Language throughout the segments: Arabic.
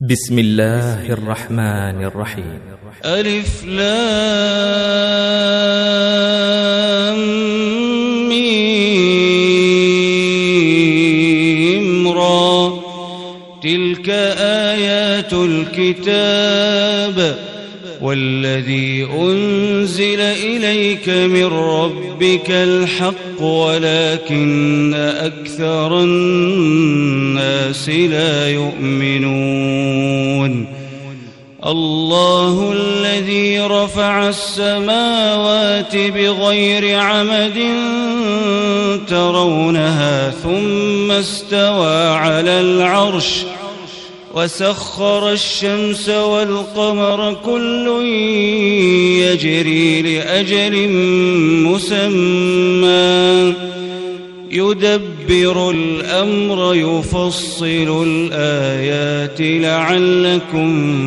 بسم الله الرحمن الرحيم. ألف لام ميم را تلك آيات الكتاب والذي أنزل إليك من ربك الحق ولكن أكثر الناس لا يؤمنون. الله الذي رفع السماوات بغير عمد ترونها ثم استوى على العرش وسخر الشمس والقمر كل يجري لأجل مسمى يدبر الأمر يفصل الآيات لعلكم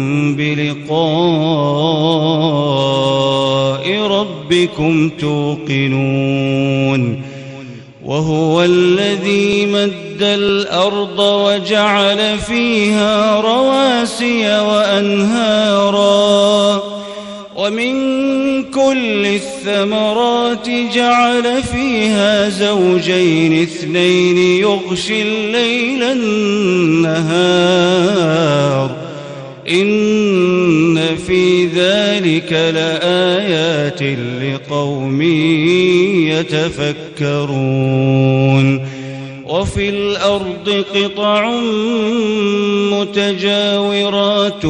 بلقاء ربكم توقنون. وهو الذي مد الأرض وجعل فيها رواسي وأنهارا ومن كل الثمرات جعل فيها زوجين اثنين يغشي الليل النهار إن في ذلك لآيات لقوم يتفكرون. وفي الأرض قطع متجاورات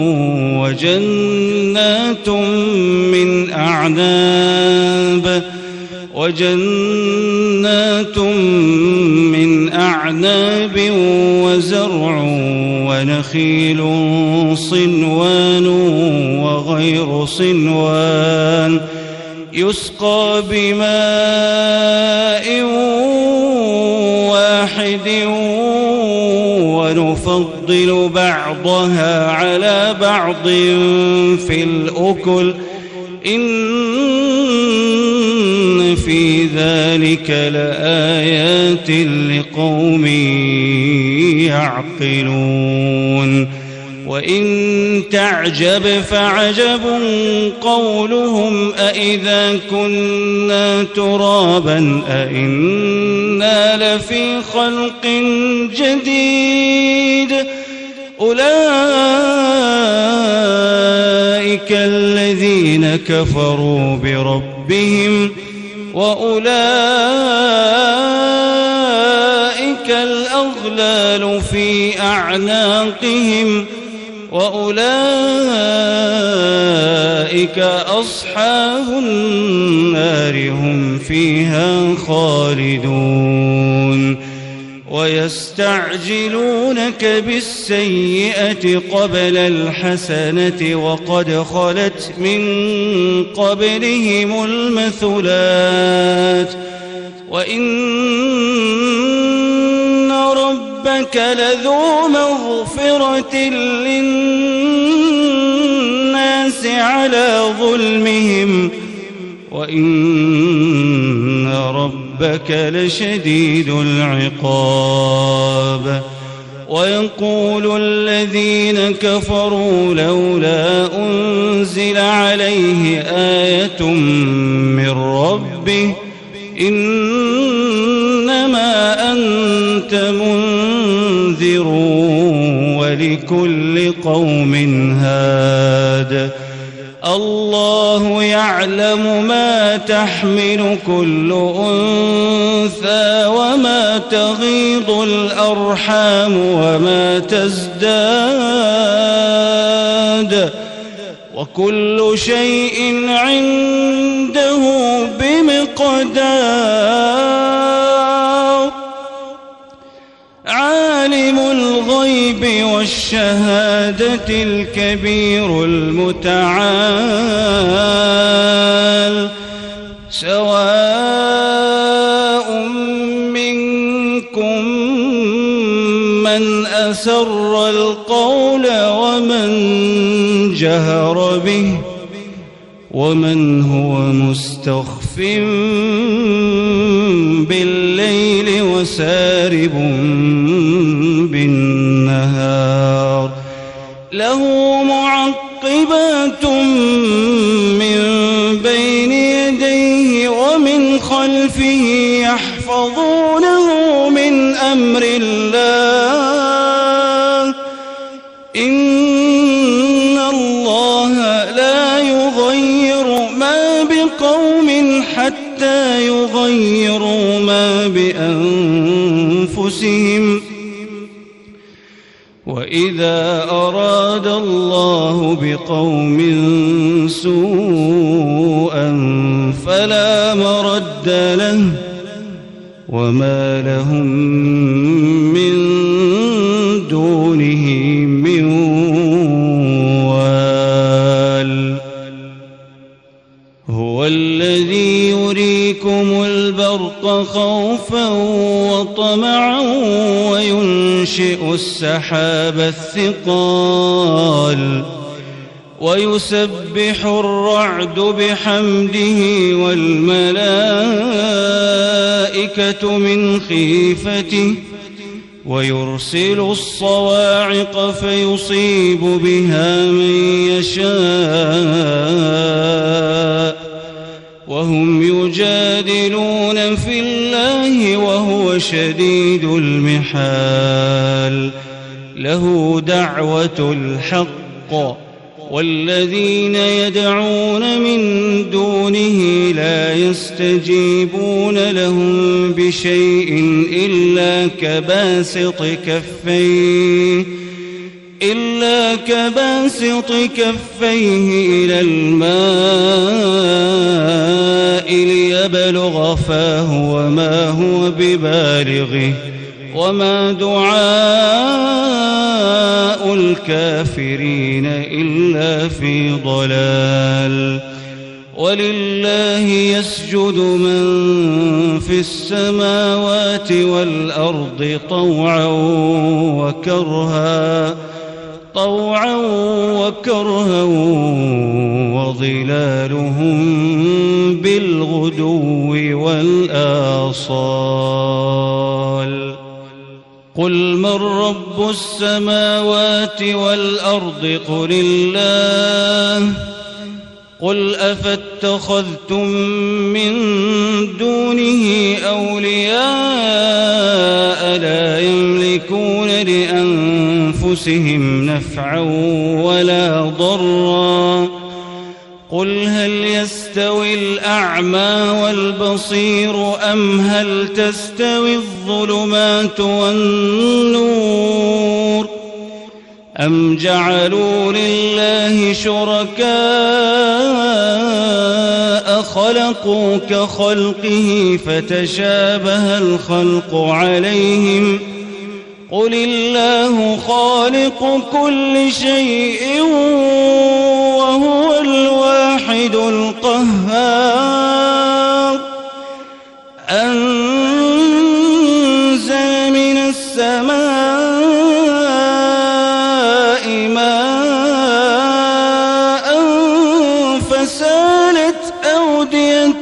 وجنات من أعناب وزرع ونخيل صنوان وغير صنوان يسقى بماء واحد ونفضل بعضها على بعض في الأكل إن في ذلك لآيات لقوم يعقلون. وإن تعجب فعجب قولهم أإذا كنا ترابا أإنا لفي خلق جديد أولئك الذين كفروا بربهم وأولئك الأغلال في أعناقهم وأولئك أصحاب النار هم فيها خالدون. ويستعجلونك بالسيئة قبل الحسنة وقد خلت من قبلهم المثلات وإن ربك لذو مغفرة للناس على ظلمهم وإن ربك لشديد العقاب. ويقول الذين كفروا لولا أنزل عليه آية من ربه إنما أنت منذر ولكل قوم هاد. الله يعلم ما تحمل كل أنثى وما تغيض الأرحام وما تزداد وكل شيء عنده بمقدار. عالم الغيب والشهادة الكبير المتعال سواء منكم من أسر القول ومن جهر به ومن هو مستخف بالليل وسارب بالنهار له معقبات من بين يديه ومن خلفه يحفظونه من أمر الله إن الله لا يغير ما بقوم حتى يغيروا ما بأنفسهم وإذا أراد الله بقوم سوءا فلا مرد له وما لهم من دونه من وال هو الذي يريكم البرق خوفا وطمعا وينشئ السحاب الثقال ويسبح الرعد بحمده والملائكة من خيفته ويرسل الصواعق فيصيب بها من يشاء وهم يجادلون في الله وهو شديد المحال له دعوة الحق والذين يدعون من دونه لا يستجيبون لهم بشيء إلا كباسط كفيه إلى الماء ليبلغ فاه وما هو ببالغه وما دعاء الكافرين إلا في ضلال ولله يسجد من في السماوات والأرض طوعا وكرها وظلالهم بالغدو والآصال قل من رب السماوات والأرض قل الله قل أفاتخذتم من دونه أولياء لا يملكون لأنفسهم نفعا ولا ضرا قل هل يستوي الأعمى والبصير أم هل تستوي الظلمات والنور أم جعلوا لله شركاء خلقوا كخلقه فتشابه الخلق عليهم قل الله خالق كل شيء وهو الواحد القهار أنزل من السماء ماء فسالت أودية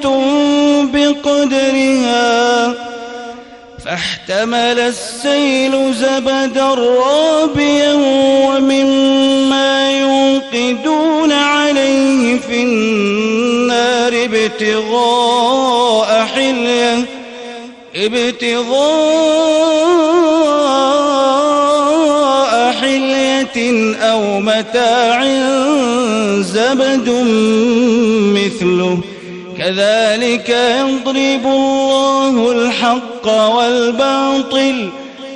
بقدرها فاحتمل السيل زبدا رابيا ومما يوقدون عليه في النار ابتغاء حلية أو متاع زبد مثله كذلك يضرب الله الحق والباطل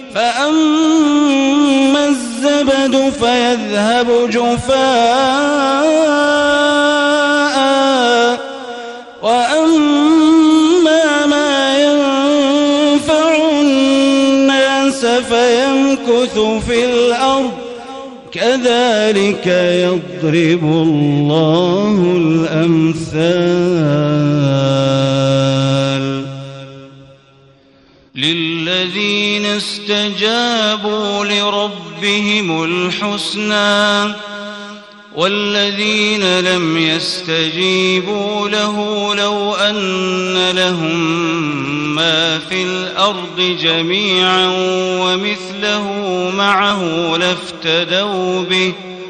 فأما الزبد فيذهب جفاء وأما ما ينفع الناس فيمكث في الأرض كذلك يضرب الله الأمثال للذين استجابوا لربهم الحسنى والذين لم يستجيبوا له لو أن لهم ما في الأرض جميعا ومثله معه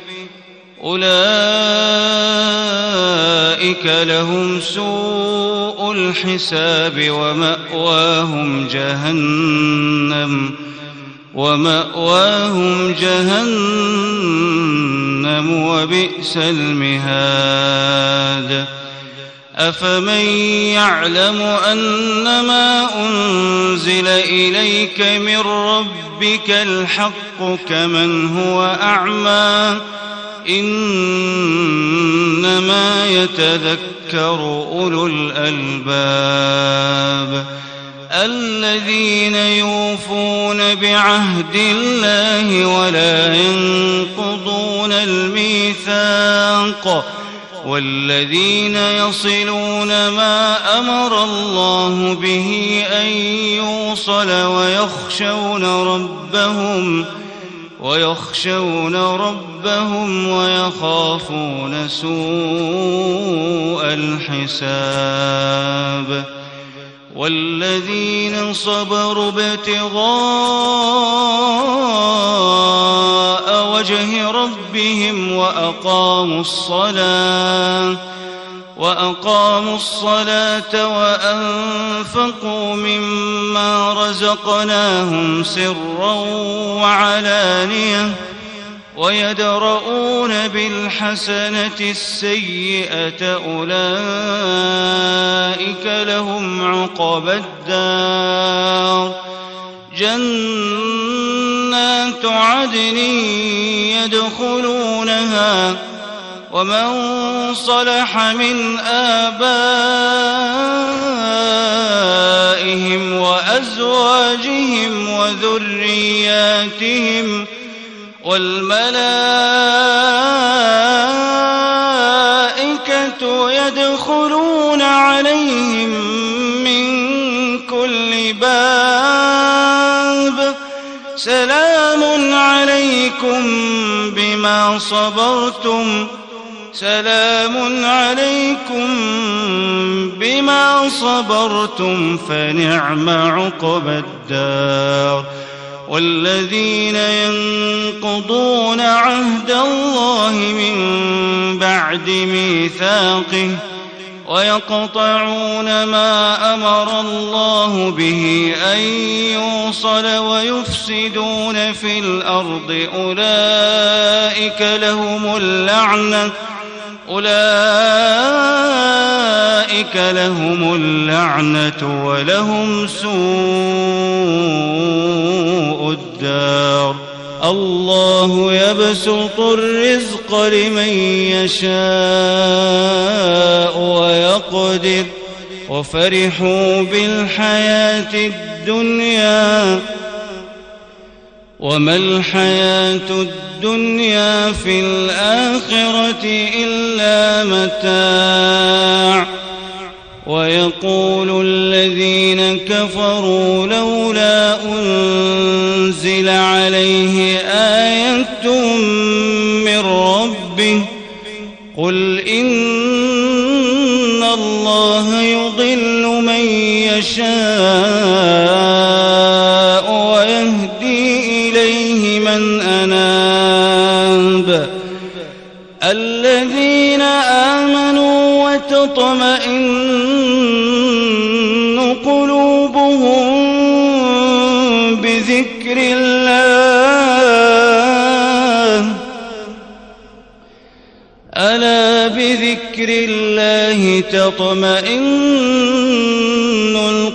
أولئك لهم سوء الحساب ومأواهم جهنم وبئس المهاد أفمن يعلم أنما أنزل إليك من ربك الحق كمن هو أعمى إنما يتذكر أولو الألباب الذين يوفون بعهد الله ولا ينقضون الميثاق والذين يصلون ما أمر الله به أن يوصل ويخشون ربهم ويخافون سوء الحساب والذين صبروا ابتغاء وجه ربهم وأقاموا الصلاة وأنفقوا مما رزقناهم سرا وعلانية ويدرؤون بالحسنة السيئة أولئك لهم عقبى الدار جنات عدن يدخلونها ومن صلح من آبائهم وأزواجهم وذرياتهم والملائكة يدخلون عليهم من كل باب سلام عليكم بما صبرتم فنعم عقبى الدار والذين ينقضون عهد الله من بعد ميثاقه ويقطعون ما أمر الله به أن يوصل ويفسدون في الأرض أولئك لهم اللعنة ولهم سوء الدار الله يبسط الرزق لمن يشاء ويقدر وفرحوا بالحياة الدنيا وما الحياة الدنيا في الآخرة إلا متاع ويقول الذين كفروا لولا أنزل عليه آية من ربه قل إن الله يضل من يشاء ويهدي إليه من أناب الذين آمنوا وتطمئن قلوبهم بذكر الله ألا بذكر الله تطمئن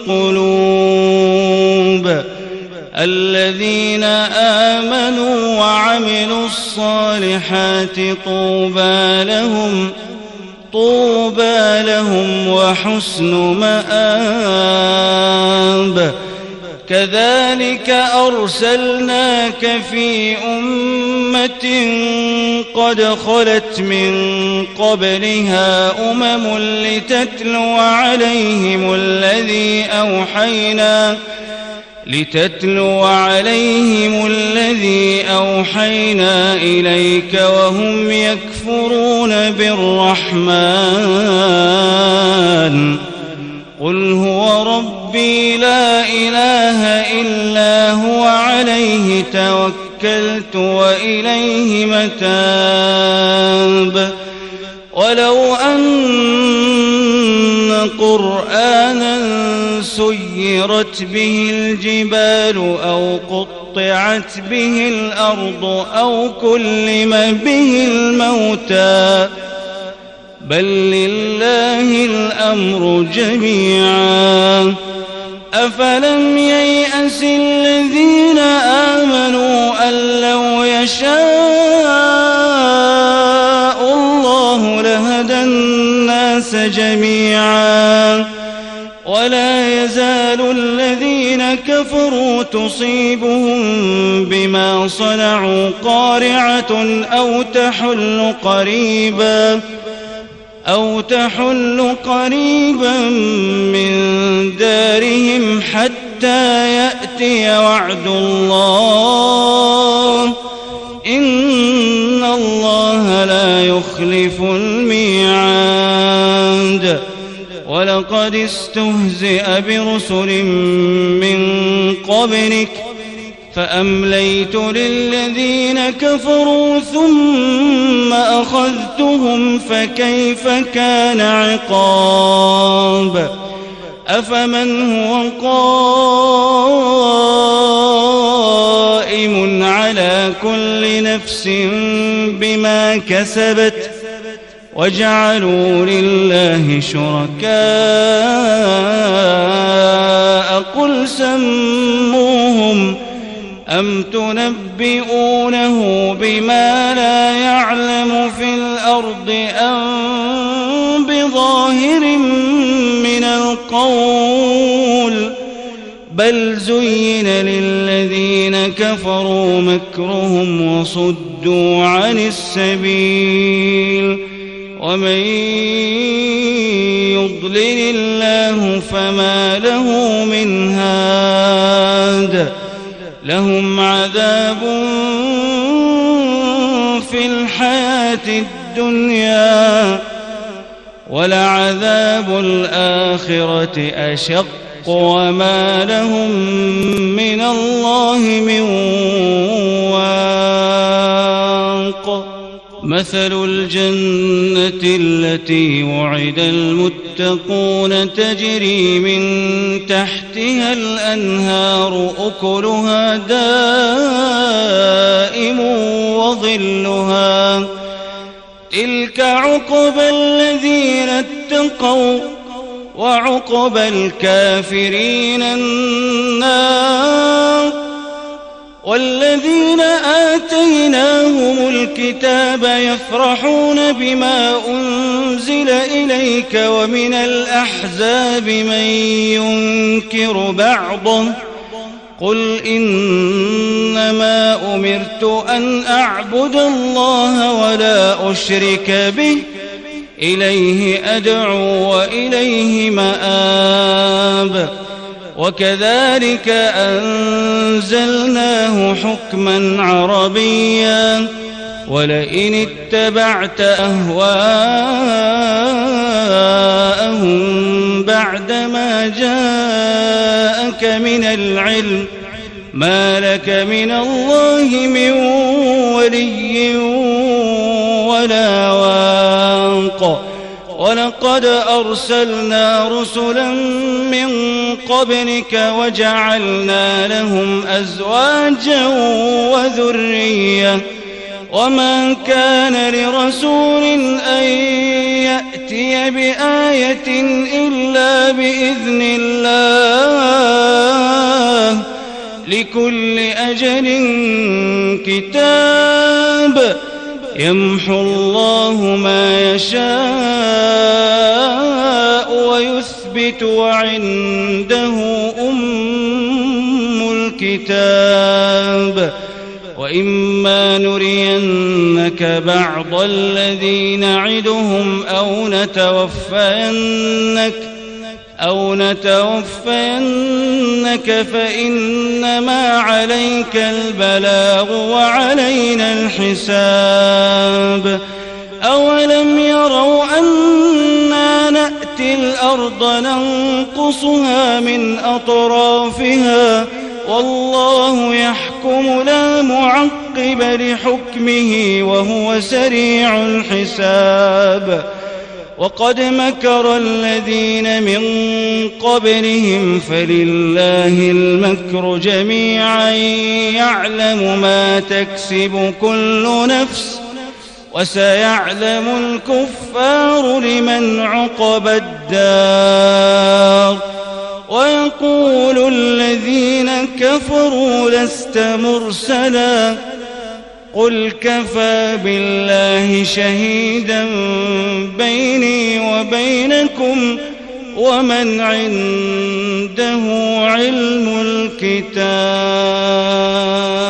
القلوب الذين آمنوا وعملوا الصالحات طوبى لهم وحسن مآب كذلك أرسلناك في أمة قد خلت من قبلها لتتلو عليهم الذي أوحينا إليك وهم يكفرون بالرحمن قل هو ربي لا إله إلا هو عليه توكلت توكلت وإليه متاب ولو أن قرآنا سيرت به الجبال أو قطعت به الأرض أو كلم به الموتى بل لله الأمر جميعا أفلم ييأس الذين آمنوا أن لو يشاء الله لهدى الناس جميعا ولا يزال الذين كفروا تصيبهم بما صنعوا قارعة أو تحل قريبا من دارهم حتى يأتي وعد الله إن الله لا يخلف الميعاد ولقد استهزئ برسل من قبلك فأمليت للذين كفروا ثم أخذتهم فكيف كان عقاب أفمن هو قائم على كل نفس بما كسبت وجعلوا لله شركاء قل سموهم أم تنبئونه بما لا يعلم في الأرض أم بظاهر من القول بل زين للذين كفروا مكرهم وصدوا عن السبيل ومن يضلل الله فما له من هاد لهم عذاب في الحياة الدنيا ولعذاب الآخرة أشق وما لهم من الله من واق مثل الجنة التي وعد المتقون تجري من تحتها الأنهار أكلها دائم وظلها تلك عقبى الذين اتقوا وعقبى الكافرين النار والذين آتيناهم الكتاب يفرحون بما أنزل إليك ومن الأحزاب من ينكر بعضه قل إنما أمرت أن أعبد الله ولا أشرك به إليه أدعو وإليه مآب وكذلك أنزلناه حكما عربيا ولئن اتبعت أهواءهم بعدما جاءك من العلم ما لك من الله من ولي ولا واق ولقد أرسلنا رسلا من قبلك وجعلنا لهم أزواجا وذرية وما كان لرسول أن يأتي بآية إلا بإذن الله لكل أجل كتاب يمحو الله ما يشاء ويثبت وعنده أم الكتاب وإما نرينك بعض الذي نعدهم أو نتوفينك فإنما عليك البلاغ وعلينا الحساب أولم يروا أنا نأتي الأرض ننقصها من أطرافها والله يحكم لا معقب لحكمه وهو سريع الحساب وقد مكر الذين من قبلهم فلله المكر جميعا يعلم ما تكسب كل نفس وسيعلم الكفار لمن عقبى الدار ويقول الذين كفروا لست مرسلا قل كفى بالله شهيدا بيني وبينكم ومن عنده علم الكتاب.